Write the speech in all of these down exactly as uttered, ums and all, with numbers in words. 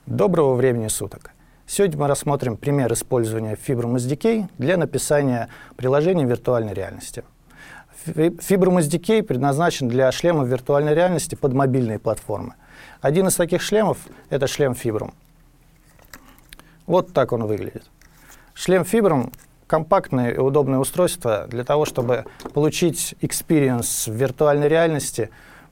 Доброго времени суток! Сегодня мы рассмотрим пример использования Fibrum эс ди кей для написания приложений виртуальной реальности. Fibrum эс ди кей предназначен для шлемов виртуальной реальности под мобильные платформы. Один из таких шлемов — это шлем Fibrum. Вот так он выглядит. Шлем Fibrum — компактное и удобное устройство для того, чтобы получить experience в виртуальной реальности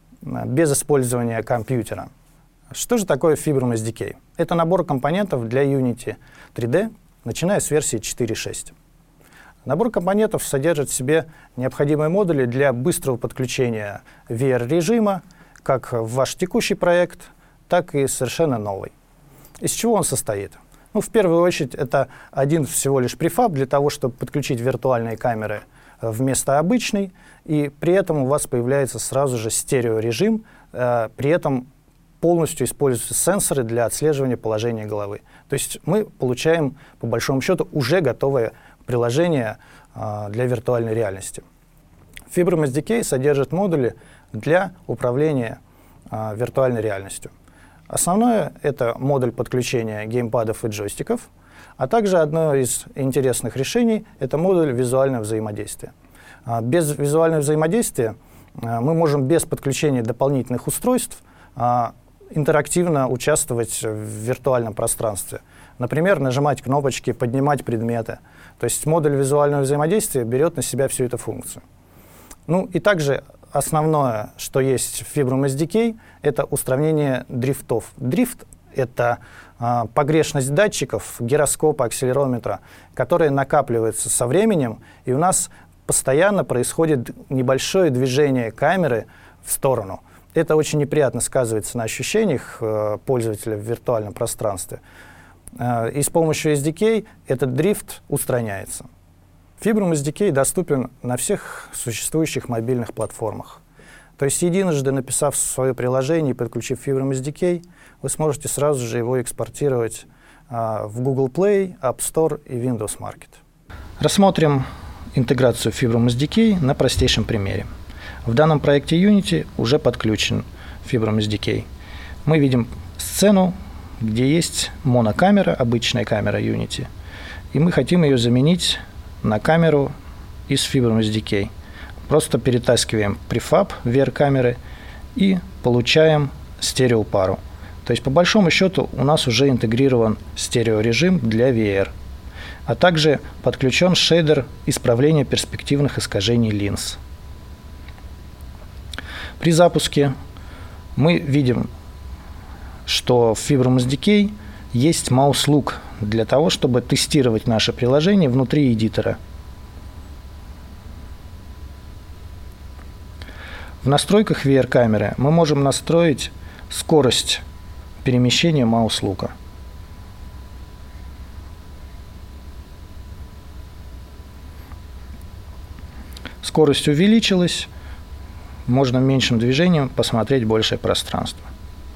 без использования компьютера. Что же такое Fibrum эс ди кей? Это набор компонентов для Unity три дэ, начиная с версии четыре точка шесть. Набор компонентов содержит в себе необходимые модули для быстрого подключения ви ар-режима как в ваш текущий проект, так и совершенно новый. Из чего он состоит? Ну, в первую очередь, это один всего лишь префаб для того, чтобы подключить виртуальные камеры вместо обычной, и при этом у вас появляется сразу же стереорежим, э, при этом полностью используются сенсоры для отслеживания положения головы. То есть мы получаем, по большому счету, уже готовое приложение э, для виртуальной реальности. Fibrum эс ди кей содержит модули для управления э, виртуальной реальностью. Основное — это модуль подключения геймпадов и джойстиков, а также одно из интересных решений — это модуль визуального взаимодействия. Э, без визуального взаимодействия э, мы можем без подключения дополнительных устройств э, интерактивно участвовать в виртуальном пространстве. Например, нажимать кнопочки, поднимать предметы. То есть модуль визуального взаимодействия берет на себя всю эту функцию. Ну и также основное, что есть в Fibrum эс ди кей, это устранение дрифтов. Дрифт — это а, погрешность датчиков, гироскопа, акселерометра, которые накапливаются со временем, и у нас постоянно происходит небольшое движение камеры в сторону. Это очень неприятно сказывается на ощущениях э, пользователя в виртуальном пространстве. Э, и с помощью эс ди кей этот дрифт устраняется. Fibrum эс ди кей доступен на всех существующих мобильных платформах. То есть единожды написав свое приложение и подключив Fibrum эс ди кей, вы сможете сразу же его экспортировать э, в Google Play, App Store и Windows Market. Рассмотрим интеграцию Fibrum эс ди кей на простейшем примере. В данном проекте Unity уже подключен Fibrum эс ди кей. Мы видим сцену, где есть монокамера, обычная камера Unity, и мы хотим ее заменить на камеру из Fibrum эс ди кей. Просто перетаскиваем префаб ви ар-камеры и получаем стереопару. То есть, по большому счету, у нас уже интегрирован стереорежим для ви ар, а также подключен шейдер исправления перспективных искажений линз. При запуске мы видим, что в Fibrum эс ди кей есть mouse-look для того, чтобы тестировать наше приложение внутри эдитора. В настройках ви ар-камеры мы можем настроить скорость перемещения mouse-look. Скорость увеличилась. Можно меньшим движением посмотреть большее пространство.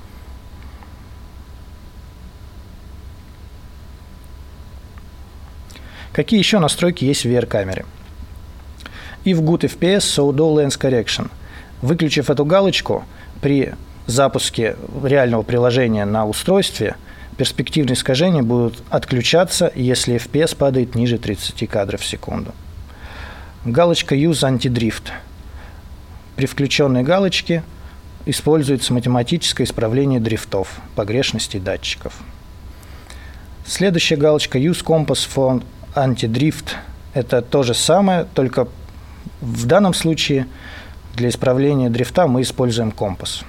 Какие еще настройки есть в ви ар-камере? If good эф пи эс, so do lens correction. Выключив эту галочку, при запуске реального приложения на устройстве перспективные искажения будут отключаться, если эф пи эс падает ниже тридцати кадров в секунду. Галочка Use Anti-Drift. При включенной галочке используется математическое исправление дрифтов, погрешностей датчиков. Следующая галочка Use Compass for Anti-Drift. Это то же самое, только в данном случае для исправления дрифта мы используем компас.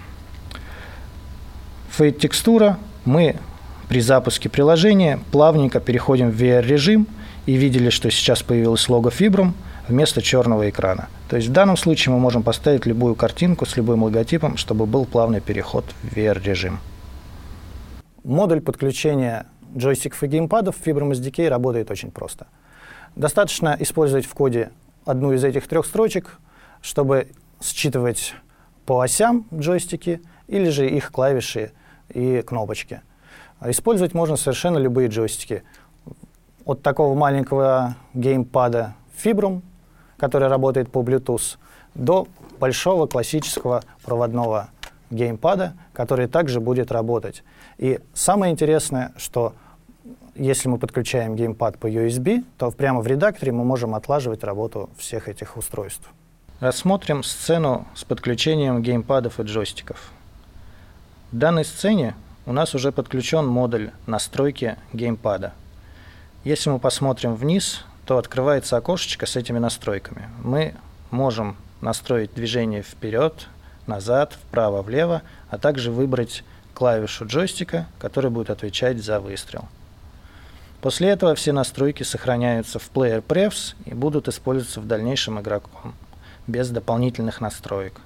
Fade текстура. Мы при запуске приложения плавненько переходим в ви ар-режим и видели, что сейчас появилось лого Fibrum вместо черного экрана. То есть в данном случае мы можем поставить любую картинку с любым логотипом, чтобы был плавный переход в ви ар-режим. Модуль подключения джойстиков и геймпадов в Fibrum эс ди кей работает очень просто. Достаточно использовать в коде одну из этих трех строчек, чтобы считывать по осям джойстики или же их клавиши и кнопочки. Использовать можно совершенно любые джойстики. От такого маленького геймпада Fibrum, который работает по Bluetooth, до большого классического проводного геймпада, который также будет работать. И самое интересное, что если мы подключаем геймпад по ю эс би, то прямо в редакторе мы можем отлаживать работу всех этих устройств. Рассмотрим сцену с подключением геймпадов и джойстиков. В данной сцене у нас уже подключен модуль настройки геймпада. Если мы посмотрим вниз, то открывается окошечко с этими настройками. Мы можем настроить движение вперед, назад, вправо, влево, а также выбрать клавишу джойстика, которая будет отвечать за выстрел. После этого все настройки сохраняются в Player Prefs и будут использоваться в дальнейшем игроком, без дополнительных настроек.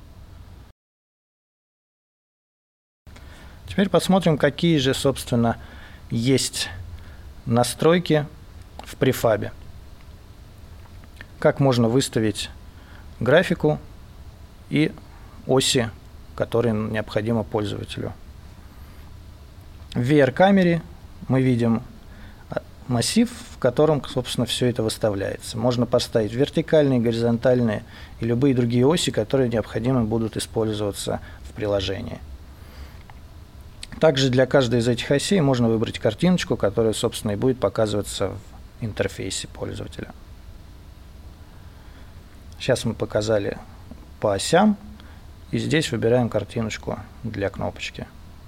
Теперь посмотрим, какие же, собственно, есть настройки в префабе. Как можно выставить графику и оси, которые необходимы пользователю. В ви ар-камере мы видим массив, в котором, собственно, все это выставляется. Можно поставить вертикальные, горизонтальные и любые другие оси, которые необходимы будут использоваться в приложении. Также для каждой из этих осей можно выбрать картиночку, которая, собственно, и будет показываться в интерфейсе пользователя. Сейчас мы показали по осям, и здесь выбираем картиночку для кнопочки.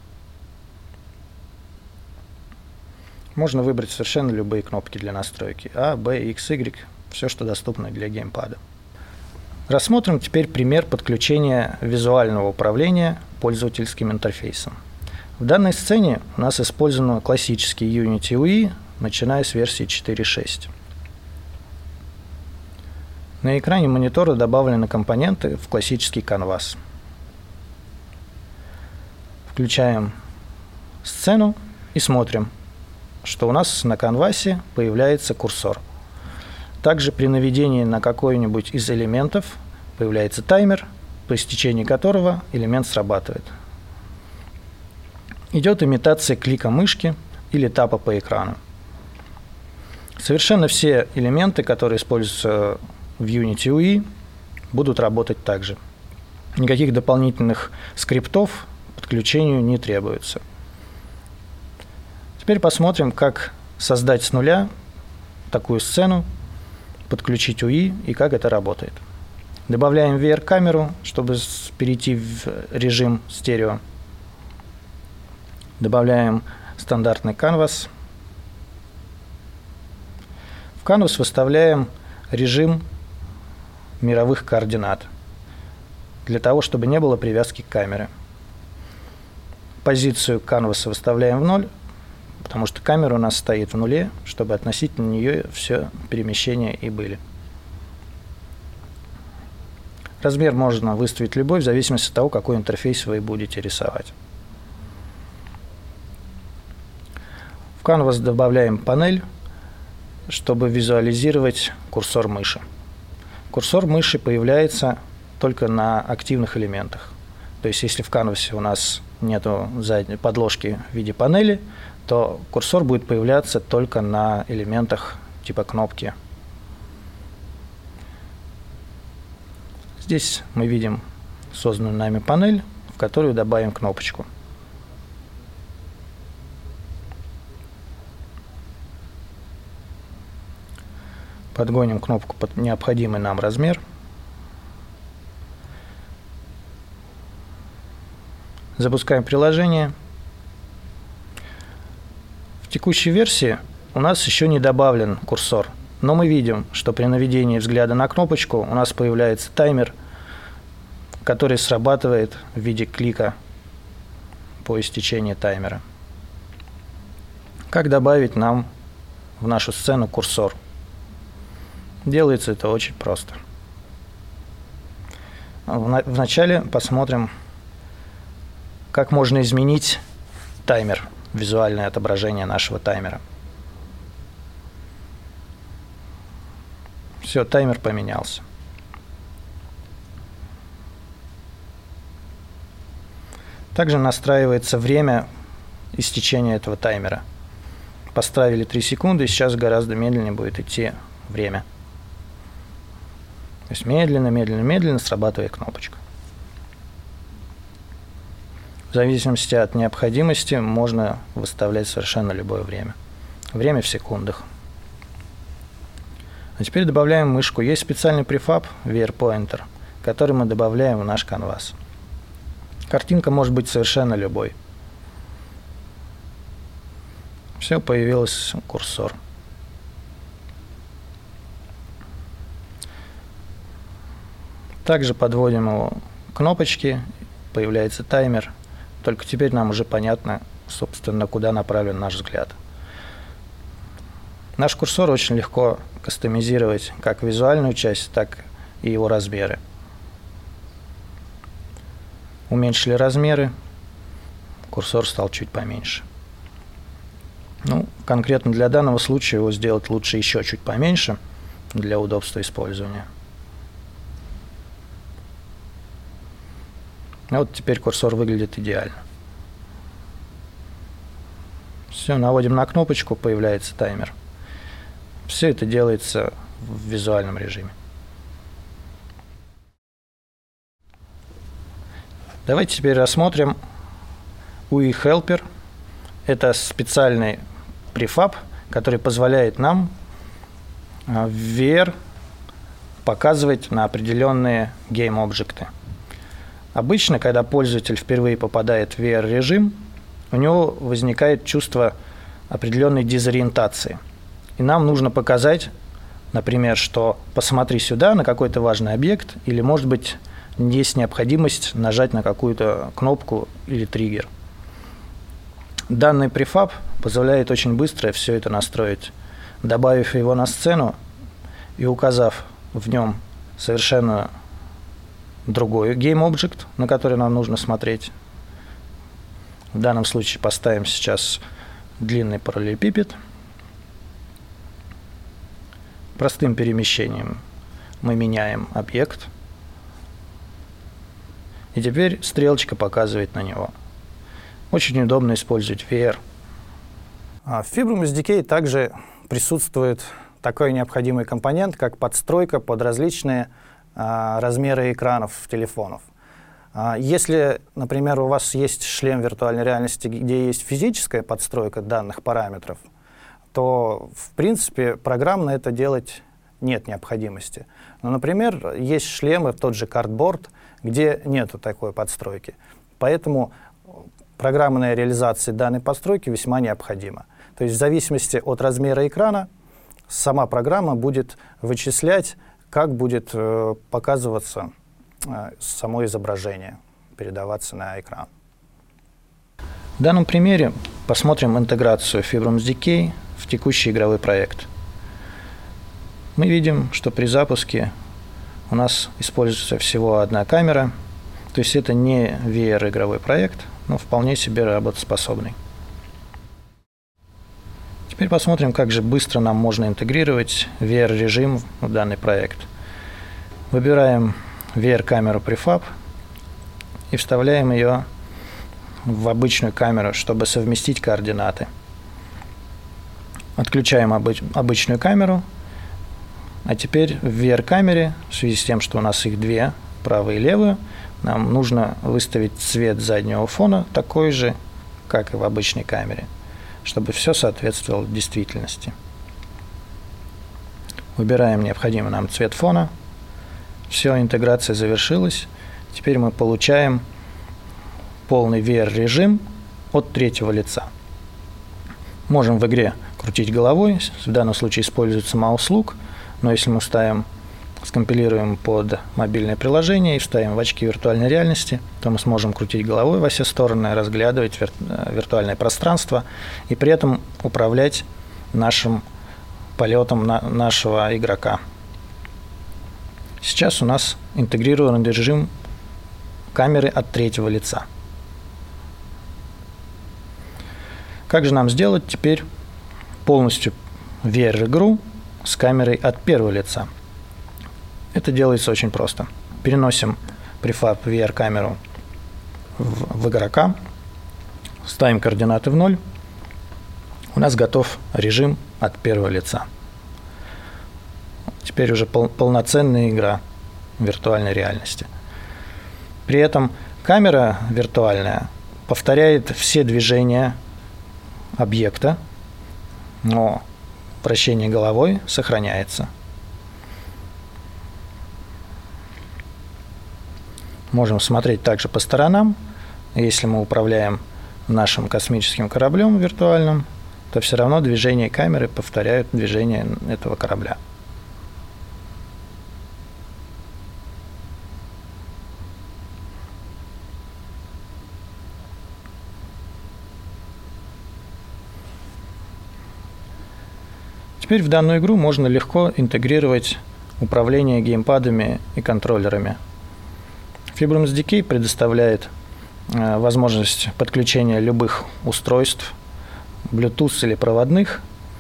Можно выбрать совершенно любые кнопки для настройки. А, Б, X, Y, все, что доступно для геймпада. Рассмотрим теперь пример подключения визуального управления пользовательским интерфейсом. В данной сцене у нас использован классический Unity ю и, начиная с версии четыре точка шесть. На экране монитора добавлены компоненты в классический канвас. Включаем сцену и смотрим, что у нас на канвасе появляется курсор. Также при наведении на какой-нибудь из элементов появляется таймер, по истечении которого элемент срабатывает. Идет имитация клика мышки или тапа по экрану. Совершенно все элементы, которые используются в Unity ю и, будут работать также. Никаких дополнительных скриптов подключению не требуется. Теперь посмотрим, как создать с нуля такую сцену, подключить ю и и как это работает. Добавляем ви ар-камеру, чтобы перейти в режим стерео. Добавляем стандартный canvas. В canvas выставляем режим мировых координат, для того, чтобы не было привязки к камере. Позицию canvas выставляем в ноль, потому что камера у нас стоит в нуле, чтобы относительно нее все перемещения и были. Размер можно выставить любой, в зависимости от того, какой интерфейс вы будете рисовать. В Canvas добавляем панель, чтобы визуализировать курсор мыши. Курсор мыши появляется только на активных элементах. То есть, если в Canvas у нас нет задней подложки в виде панели, то курсор будет появляться только на элементах типа кнопки. Здесь мы видим созданную нами панель, в которую добавим кнопочку. Подгоним кнопку под необходимый нам размер. Запускаем приложение. В текущей версии у нас еще не добавлен курсор, но мы видим, что при наведении взгляда на кнопочку у нас появляется таймер, который срабатывает в виде клика по истечении таймера. Как добавить нам в нашу сцену курсор? Делается это очень просто. Вначале посмотрим, как можно изменить таймер, визуальное отображение нашего таймера. Все, таймер поменялся. Также настраивается время истечения этого таймера. Поставили три секунды, сейчас гораздо медленнее будет идти время. То есть медленно, медленно, медленно срабатывает кнопочка. В зависимости от необходимости можно выставлять совершенно любое время. Время в секундах. А теперь добавляем мышку. Есть специальный префаб ви ар Pointer, который мы добавляем в наш канвас. Картинка может быть совершенно любой. Все, появился курсор. Также подводим его кнопочки, появляется таймер. Только теперь нам уже понятно, собственно, куда направлен наш взгляд. Наш курсор очень легко кастомизировать как визуальную часть, так и его размеры. Уменьшили размеры, курсор стал чуть поменьше. Ну, конкретно для данного случая его сделать лучше еще чуть поменьше для удобства использования. А вот теперь курсор выглядит идеально. Все, наводим на кнопочку, появляется таймер. Все это делается в визуальном режиме. Давайте теперь рассмотрим ю ай Helper. Это специальный префаб, который позволяет нам в ви ар показывать на определенные гейм-объекты. Обычно, когда пользователь впервые попадает в ви ар-режим, у него возникает чувство определенной дезориентации. И нам нужно показать, например, что посмотри сюда на какой-то важный объект, или, может быть, есть необходимость нажать на какую-то кнопку или триггер. Данный префаб позволяет очень быстро все это настроить, добавив его на сцену и указав в нем совершенно другой гейм-объект, на который нам нужно смотреть. В данном случае поставим сейчас длинный параллелепипед. Простым перемещением мы меняем объект. И теперь стрелочка показывает на него. Очень удобно использовать ви ар. В Fibrum эс ди кей также присутствует такой необходимый компонент, как подстройка под различные а, размеры экранов телефонов. А, если, например, у вас есть шлем виртуальной реальности, где есть физическая подстройка данных параметров, то, в принципе, программно это делать нет необходимости. Но, например, есть шлемы, тот же Cardboard, где нет такой подстройки. Поэтому программная реализация данной подстройки весьма необходима. То есть в зависимости от размера экрана сама программа будет вычислять, как будет э, показываться э, само изображение, передаваться на экран. В данном примере посмотрим интеграцию Fibrum эс ди кей в текущий игровой проект. Мы видим, что при запуске у нас используется всего одна камера, то есть это не ви ар-игровой проект, но вполне себе работоспособный. Теперь посмотрим, как же быстро нам можно интегрировать ви ар-режим в данный проект. Выбираем ви ар-камеру Prefab и вставляем ее в обычную камеру, чтобы совместить координаты. Отключаем обыч обычную камеру. А теперь в ви ар-камере, в связи с тем, что у нас их две, правую и левую, нам нужно выставить цвет заднего фона такой же, как и в обычной камере, чтобы все соответствовало действительности. Выбираем необходимый нам цвет фона. Все, интеграция завершилась. Теперь мы получаем полный ви ар-режим от третьего лица. Можем в игре крутить головой, в данном случае используется маус-лук, но если мы ставим, скомпилируем под мобильное приложение и вставим в очки виртуальной реальности, то мы сможем крутить головой во все стороны, разглядывать вир виртуальное пространство и при этом управлять нашим полетом на нашего игрока. Сейчас у нас интегрирован режим камеры от третьего лица. Как же нам сделать теперь полностью ви ар-игру с камерой от первого лица? Это делается очень просто. Переносим префаб ви ар-камеру в, в игрока, ставим координаты в ноль. У нас готов режим от первого лица. Теперь уже пол, полноценная игра виртуальной реальности. При этом камера виртуальная повторяет все движения объекта, но вращение головой сохраняется. Можем смотреть также по сторонам. Если мы управляем нашим космическим кораблем виртуальным, то все равно движения камеры повторяют движение этого корабля. Теперь в данную игру можно легко интегрировать управление геймпадами и контроллерами. Fibrums Decay предоставляет э, возможность подключения любых устройств, Bluetooth или проводных,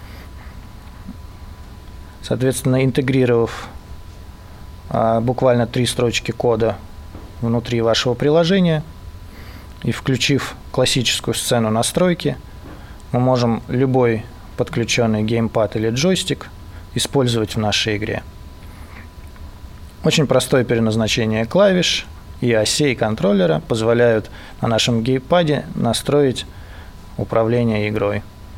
соответственно, интегрировав э, буквально три строчки кода внутри вашего приложения и включив классическую сцену настройки, мы можем любой подключенный геймпад или джойстик использовать в нашей игре. Очень простое переназначение клавиш и осей контроллера позволяют на нашем геймпаде настроить управление игрой.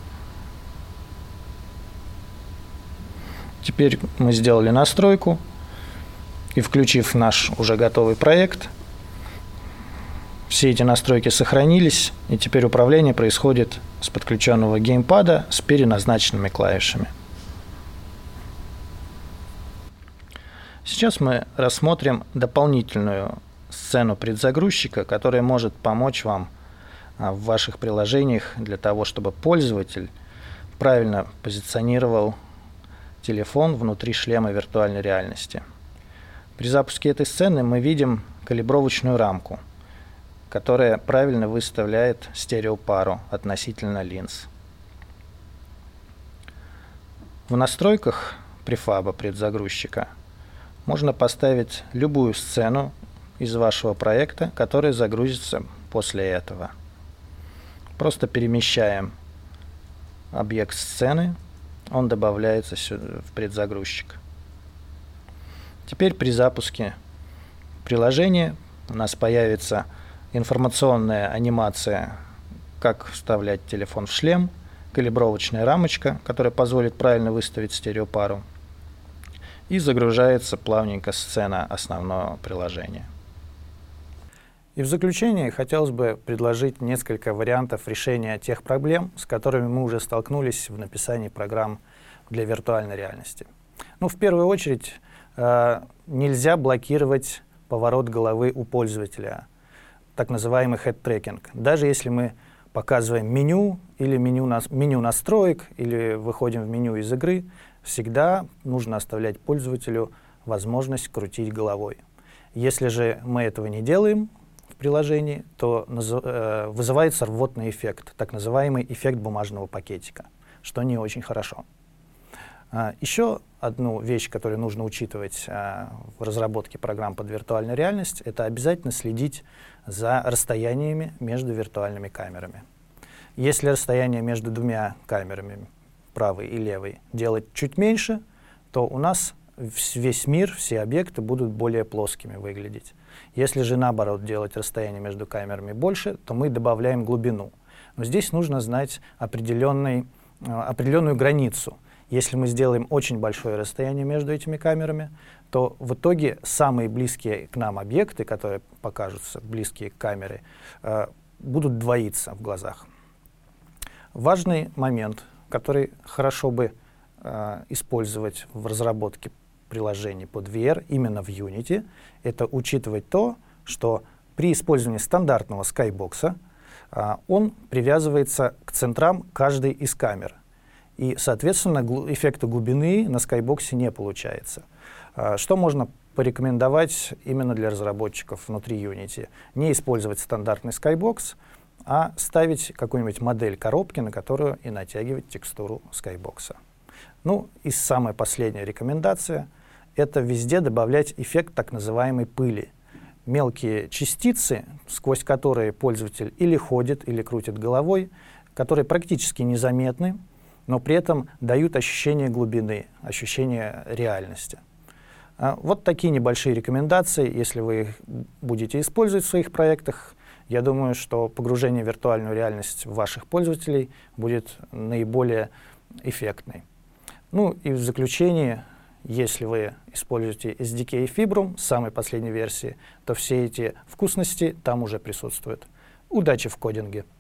Теперь мы сделали настройку и, включив наш уже готовый проект, все эти настройки сохранились, и теперь управление происходит с подключенного геймпада с переназначенными клавишами. Сейчас мы рассмотрим дополнительную сцену предзагрузчика, которая может помочь вам в ваших приложениях для того, чтобы пользователь правильно позиционировал телефон внутри шлема виртуальной реальности. При запуске этой сцены мы видим калибровочную рамку, которая правильно выставляет стереопару относительно линз. В настройках префаба предзагрузчика можно поставить любую сцену из вашего проекта, которая загрузится после этого. Просто перемещаем объект сцены, он добавляется в предзагрузчик. Теперь при запуске приложения у нас появится информационная анимация, как вставлять телефон в шлем, калибровочная рамочка, которая позволит правильно выставить стереопару, и загружается плавненько сцена основного приложения. И в заключение хотелось бы предложить несколько вариантов решения тех проблем, с которыми мы уже столкнулись в написании программ для виртуальной реальности. Ну, в первую очередь, э, нельзя блокировать поворот головы у пользователя, так называемый head-tracking. Даже если мы показываем меню или меню, нас, меню настроек, или выходим в меню из игры, всегда нужно оставлять пользователю возможность крутить головой. Если же мы этого не делаем в приложении, то э, вызывается рвотный эффект, так называемый эффект бумажного пакетика, что не очень хорошо. А, еще одну вещь, которую нужно учитывать а, в разработке программ под виртуальную реальность, это обязательно следить за расстояниями между виртуальными камерами. Если расстояние между двумя камерами, правой и левой, делать чуть меньше, то у нас весь мир, все объекты будут более плоскими выглядеть. Если же наоборот делать расстояние между камерами больше, то мы добавляем глубину. Но здесь нужно знать определенный, определенную границу. Если мы сделаем очень большое расстояние между этими камерами, то в итоге самые близкие к нам объекты, которые покажутся близкие к камере, э, будут двоиться в глазах. Важный момент, который хорошо бы э, использовать в разработке приложений под ви ар именно в Unity, это учитывать то, что при использовании стандартного скайбокса э, он привязывается к центрам каждой из камер. И, соответственно, эффекта глубины на скайбоксе не получается. Что можно порекомендовать именно для разработчиков внутри Unity? Не использовать стандартный скайбокс, а ставить какую-нибудь модель коробки, на которую и натягивать текстуру скайбокса. Ну и самая последняя рекомендация — это везде добавлять эффект так называемой пыли. Мелкие частицы, сквозь которые пользователь или ходит, или крутит головой, которые практически незаметны, но при этом дают ощущение глубины, ощущение реальности. Вот такие небольшие рекомендации. Если вы их будете использовать в своих проектах, я думаю, что погружение в виртуальную реальность ваших пользователей будет наиболее эффектной. Ну и в заключение, если вы используете эс ди кей Fibrum самой последней версии, то все эти вкусности там уже присутствуют. Удачи в кодинге!